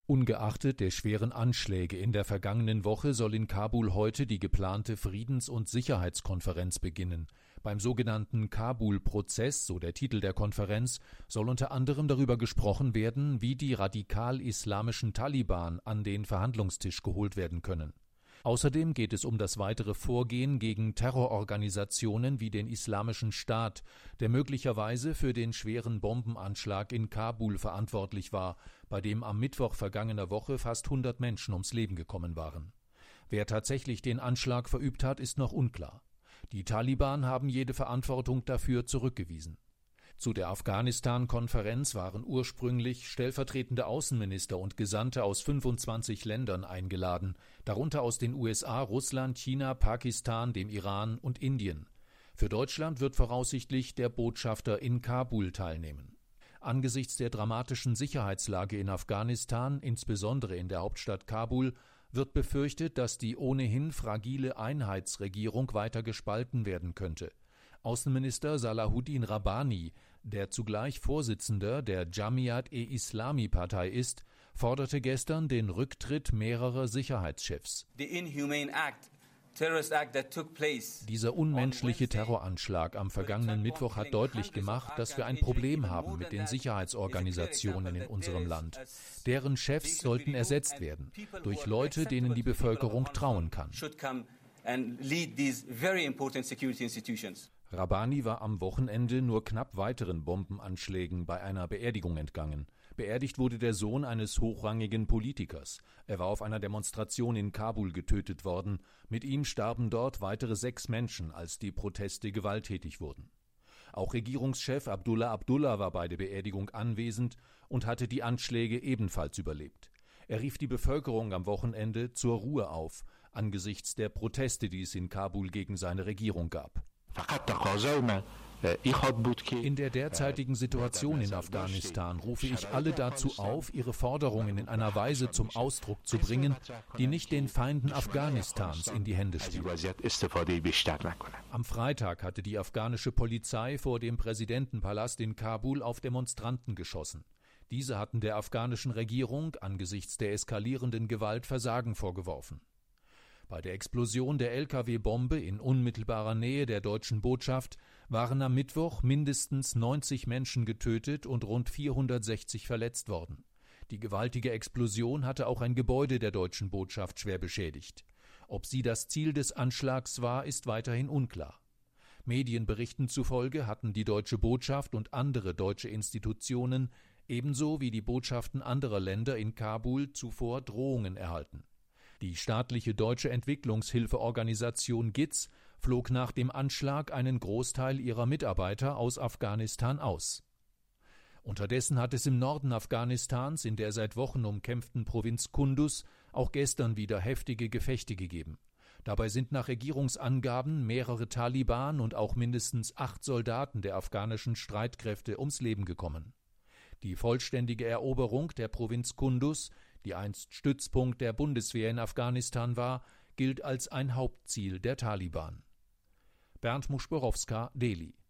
Ungeachtet der schweren Anschläge in der vergangenen Woche soll in Kabul heute die geplante Friedens- und Sicherheitskonferenz beginnen. Beim sogenannten Kabul-Prozess, so der Titel der Konferenz, soll unter anderem darüber gesprochen werden, wie die radikal-islamischen Taliban an den Verhandlungstisch geholt werden können. Außerdem geht es um das weitere Vorgehen gegen Terrororganisationen wie den Islamischen Staat, der möglicherweise für den schweren Bombenanschlag in Kabul verantwortlich war, bei dem am Mittwoch vergangener Woche fast 100 Menschen ums Leben gekommen waren. Wer tatsächlich den Anschlag verübt hat, ist noch unklar. Die Taliban haben jede Verantwortung dafür zurückgewiesen. Zu der Afghanistan-Konferenz waren ursprünglich stellvertretende Außenminister und Gesandte aus 25 Ländern eingeladen, darunter aus den USA, Russland, China, Pakistan, dem Iran und Indien. Für Deutschland wird voraussichtlich der Botschafter in Kabul teilnehmen. Angesichts der dramatischen Sicherheitslage in Afghanistan, insbesondere in der Hauptstadt Kabul, wird befürchtet, dass die ohnehin fragile Einheitsregierung weiter gespalten werden könnte. Außenminister Salahuddin Rabbani, der zugleich Vorsitzender der Jamiat-e-Islami-Partei ist, forderte gestern den Rücktritt mehrerer Sicherheitschefs. Dieser unmenschliche Terroranschlag am vergangenen Mittwoch hat deutlich gemacht, dass wir ein Problem haben mit den Sicherheitsorganisationen in unserem Land. Deren Chefs sollten ersetzt werden durch Leute, denen die Bevölkerung trauen kann. Rabbani war am Wochenende nur knapp weiteren Bombenanschlägen bei einer Beerdigung entgangen. Beerdigt wurde der Sohn eines hochrangigen Politikers. Er war auf einer Demonstration in Kabul getötet worden. Mit ihm starben dort weitere 6 Menschen, als die Proteste gewalttätig wurden. Auch Regierungschef Abdullah Abdullah war bei der Beerdigung anwesend und hatte die Anschläge ebenfalls überlebt. Er rief die Bevölkerung am Wochenende zur Ruhe auf, angesichts der Proteste, die es in Kabul gegen seine Regierung gab. In der derzeitigen Situation in Afghanistan rufe ich alle dazu auf, ihre Forderungen in einer Weise zum Ausdruck zu bringen, die nicht den Feinden Afghanistans in die Hände spielt. Am Freitag hatte die afghanische Polizei vor dem Präsidentenpalast in Kabul auf Demonstranten geschossen. Diese hatten der afghanischen Regierung angesichts der eskalierenden Gewalt Versagen vorgeworfen. Bei der Explosion der Lkw-Bombe in unmittelbarer Nähe der deutschen Botschaft waren am Mittwoch mindestens 90 Menschen getötet und rund 460 verletzt worden. Die gewaltige Explosion hatte auch ein Gebäude der deutschen Botschaft schwer beschädigt. Ob sie das Ziel des Anschlags war, ist weiterhin unklar. Medienberichten zufolge hatten die deutsche Botschaft und andere deutsche Institutionen ebenso wie die Botschaften anderer Länder in Kabul zuvor Drohungen erhalten. Die staatliche deutsche Entwicklungshilfeorganisation GIZ flog nach dem Anschlag einen Großteil ihrer Mitarbeiter aus Afghanistan aus. Unterdessen hat es im Norden Afghanistans, in der seit Wochen umkämpften Provinz Kunduz, auch gestern wieder heftige Gefechte gegeben. Dabei sind nach Regierungsangaben mehrere Taliban und auch mindestens 8 Soldaten der afghanischen Streitkräfte ums Leben gekommen. Die vollständige Eroberung der Provinz Kunduz, die einst Stützpunkt der Bundeswehr in Afghanistan war, gilt als ein Hauptziel der Taliban. Bernd Muschborowska, Delhi.